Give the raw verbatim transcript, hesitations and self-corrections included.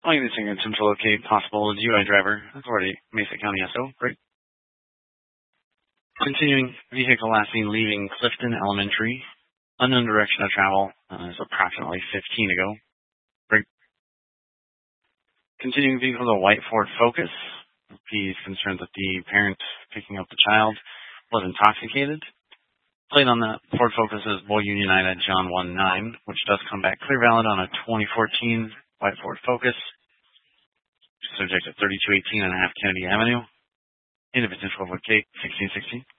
Calling the attention to locate possible D U I driver, authority, Mesa County S O. Great. Continuing, vehicle last seen leaving Clifton Elementary. Unknown direction of travel uh, is approximately fifteen ago. Great. Continuing, vehicle to white Ford Focus. He's concerned that the parent picking up the child was intoxicated. Plate on that Ford Focus is Boy Union Ida John one nine, which does come back clear valid on a twenty fourteen white Ford Focus. Subject at thirty-two eighteen and a half Kennedy Avenue. Independent twelve Cape, sixteen sixteen.